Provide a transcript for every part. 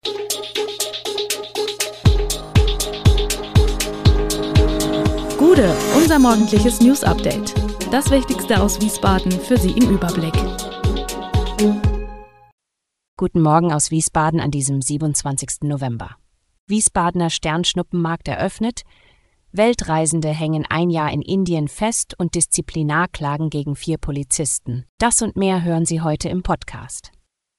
Gude, unser morgendliches News-Update. Das Wichtigste aus Wiesbaden für Sie im Überblick. Guten Morgen aus Wiesbaden an diesem 27. November. Wiesbadener Sternschnuppenmarkt eröffnet, Weltreisende hängen ein Jahr in Indien fest und Disziplinarklagen gegen 4 Polizisten. Das und mehr hören Sie heute im Podcast.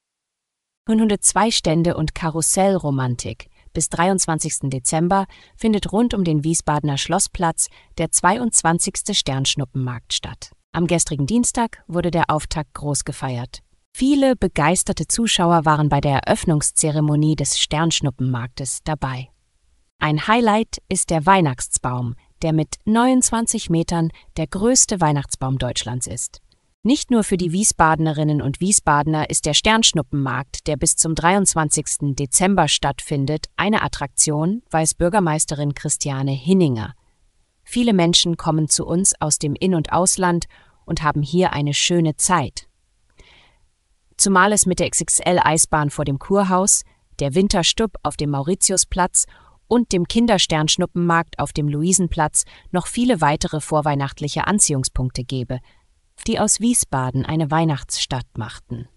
102 Stände und Karussellromantik. Bis 23. Dezember findet rund um den Wiesbadener Schlossplatz der 22. Sternschnuppenmarkt statt. Am gestrigen Dienstag wurde der Auftakt groß gefeiert. Viele begeisterte Zuschauer waren bei der Eröffnungszeremonie des Sternschnuppenmarktes dabei. Ein Highlight ist der Weihnachtsbaum, der mit 29 Metern der größte Weihnachtsbaum Deutschlands ist. Nicht nur für die Wiesbadenerinnen und Wiesbadener ist der Sternschnuppenmarkt, der bis zum 23. Dezember stattfindet, eine Attraktion, weiß Bürgermeisterin Christiane Hinninger. Viele Menschen kommen zu uns aus dem In- und Ausland und haben hier eine schöne Zeit. Zumal es mit der XXL-Eisbahn vor dem Kurhaus, der Winterstub auf dem Mauritiusplatz und dem Kindersternschnuppenmarkt auf dem Luisenplatz noch viele weitere vorweihnachtliche Anziehungspunkte gäbe, die aus Wiesbaden eine Weihnachtsstadt machten.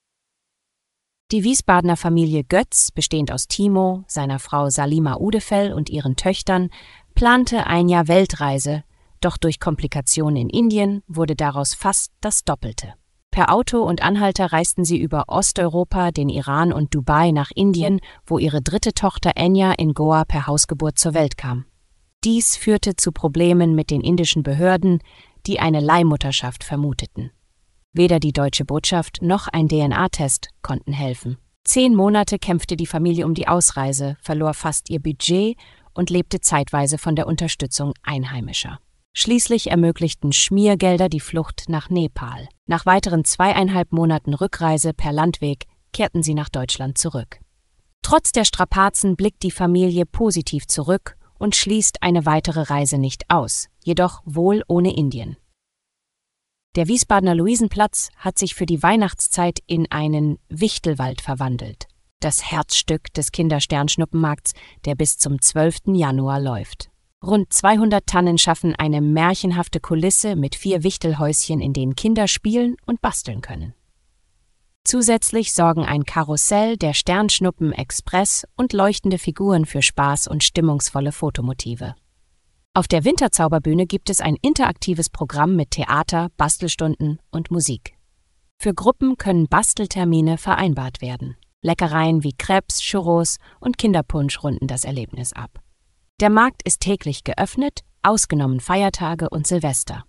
Die Wiesbadener Familie Götz, bestehend aus Timo, seiner Frau Salima Udefell und ihren Töchtern, plante ein Jahr Weltreise, doch durch Komplikationen in Indien wurde daraus fast das Doppelte. Per Auto und Anhalter reisten sie über Osteuropa, den Iran und Dubai nach Indien, wo ihre 3. Tochter Enya in Goa per Hausgeburt zur Welt kam. Dies führte zu Problemen mit den indischen Behörden, die eine Leihmutterschaft vermuteten. Weder die deutsche Botschaft noch ein DNA-Test konnten helfen. 10 Monate kämpfte die Familie um die Ausreise, verlor fast ihr Budget und lebte zeitweise von der Unterstützung Einheimischer. Schließlich ermöglichten Schmiergelder die Flucht nach Nepal. Nach weiteren 2,5 Monaten Rückreise per Landweg kehrten sie nach Deutschland zurück. Trotz der Strapazen blickt die Familie positiv zurück und schließt eine weitere Reise nicht aus, jedoch wohl ohne Indien. Der Wiesbadener Luisenplatz hat sich für die Weihnachtszeit in einen Wichtelwald verwandelt, das Herzstück des Kindersternschnuppenmarkts, der bis zum 12. Januar läuft. Rund 200 Tannen schaffen eine märchenhafte Kulisse mit 4 Wichtelhäuschen, in denen Kinder spielen und basteln können. Zusätzlich sorgen ein Karussell, der Sternschnuppen-Express und leuchtende Figuren für Spaß und stimmungsvolle Fotomotive. Auf der Winterzauberbühne gibt es ein interaktives Programm mit Theater, Bastelstunden und Musik. Für Gruppen können Basteltermine vereinbart werden. Leckereien wie Crêpes, Churros und Kinderpunsch runden das Erlebnis ab. Der Markt ist täglich geöffnet, ausgenommen Feiertage und Silvester.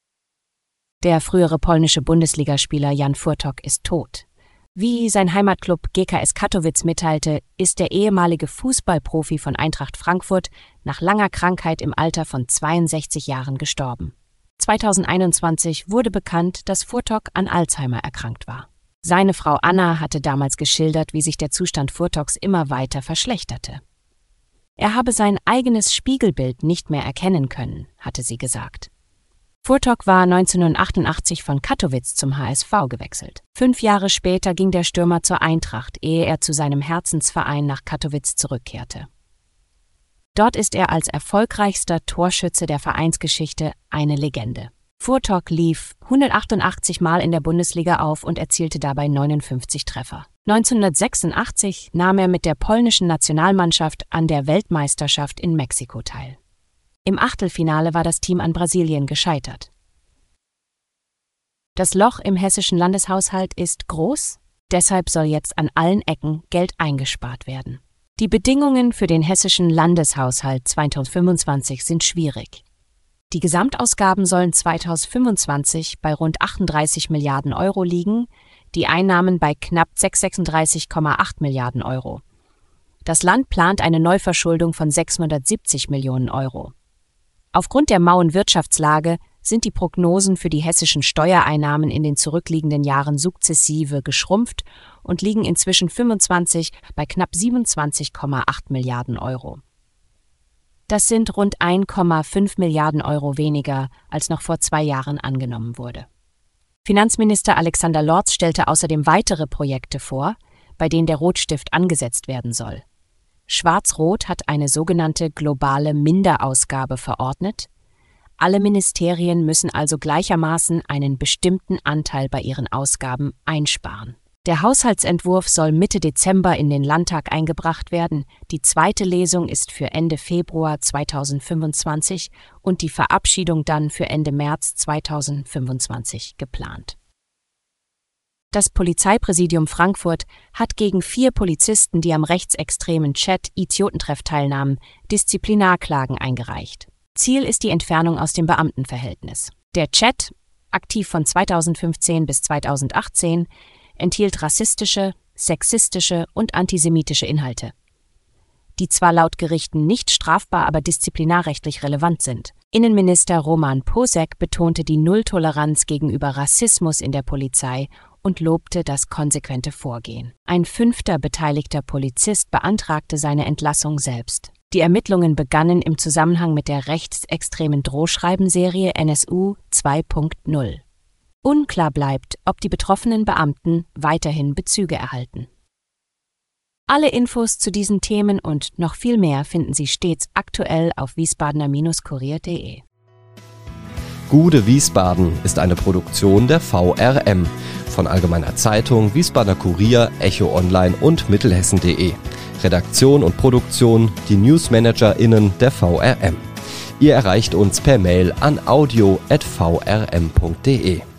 Der frühere polnische Bundesligaspieler Jan Furtok ist tot. Wie sein Heimatklub GKS Katowice mitteilte, ist der ehemalige Fußballprofi von Eintracht Frankfurt nach langer Krankheit im Alter von 62 Jahren gestorben. 2021 wurde bekannt, dass Furtok an Alzheimer erkrankt war. Seine Frau Anna hatte damals geschildert, wie sich der Zustand Furtoks immer weiter verschlechterte. Er habe sein eigenes Spiegelbild nicht mehr erkennen können, hatte sie gesagt. Furtok war 1988 von Katowice zum HSV gewechselt. 5 Jahre später ging der Stürmer zur Eintracht, ehe er zu seinem Herzensverein nach Katowice zurückkehrte. Dort ist er als erfolgreichster Torschütze der Vereinsgeschichte eine Legende. Furtok lief 188 Mal in der Bundesliga auf und erzielte dabei 59 Treffer. 1986 nahm er mit der polnischen Nationalmannschaft an der Weltmeisterschaft in Mexiko teil. Im Achtelfinale war das Team an Brasilien gescheitert. Das Loch im hessischen Landeshaushalt ist groß, deshalb soll jetzt an allen Ecken Geld eingespart werden. Die Bedingungen für den hessischen Landeshaushalt 2025 sind schwierig. Die Gesamtausgaben sollen 2025 bei rund 38 Milliarden Euro liegen, die Einnahmen bei knapp 36,8 Milliarden Euro. Das Land plant eine Neuverschuldung von 670 Millionen Euro. Aufgrund der mauen Wirtschaftslage sind die Prognosen für die hessischen Steuereinnahmen in den zurückliegenden Jahren sukzessive geschrumpft und liegen inzwischen 25 bei knapp 27,8 Milliarden Euro. Das sind rund 1,5 Milliarden Euro weniger, als noch vor 2 Jahren angenommen wurde. Finanzminister Alexander Lorz stellte außerdem weitere Projekte vor, bei denen der Rotstift angesetzt werden soll. Schwarz-Rot hat eine sogenannte globale Minderausgabe verordnet. Alle Ministerien müssen also gleichermaßen einen bestimmten Anteil bei ihren Ausgaben einsparen. Der Haushaltsentwurf soll Mitte Dezember in den Landtag eingebracht werden. Die zweite Lesung ist für Ende Februar 2025 und die Verabschiedung dann für Ende März 2025 geplant. Das Polizeipräsidium Frankfurt hat gegen 4 Polizisten, die am rechtsextremen Chat Idiotentreff teilnahmen, Disziplinarklagen eingereicht. Ziel ist die Entfernung aus dem Beamtenverhältnis. Der Chat, aktiv von 2015 bis 2018, enthielt rassistische, sexistische und antisemitische Inhalte, die zwar laut Gerichten nicht strafbar, aber disziplinarrechtlich relevant sind. Innenminister Roman Posek betonte die Nulltoleranz gegenüber Rassismus in der Polizei und lobte das konsequente Vorgehen. Ein 5. beteiligter Polizist beantragte seine Entlassung selbst. Die Ermittlungen begannen im Zusammenhang mit der rechtsextremen Drohschreibenserie NSU 2.0. Unklar bleibt, ob die betroffenen Beamten weiterhin Bezüge erhalten. Alle Infos zu diesen Themen und noch viel mehr finden Sie stets aktuell auf wiesbadener-kurier.de. Gude Wiesbaden ist eine Produktion der VRM von Allgemeiner Zeitung, Wiesbadener Kurier, Echo Online und Mittelhessen.de. Redaktion und Produktion die NewsmanagerInnen der VRM. Ihr erreicht uns per Mail an audio@vrm.de.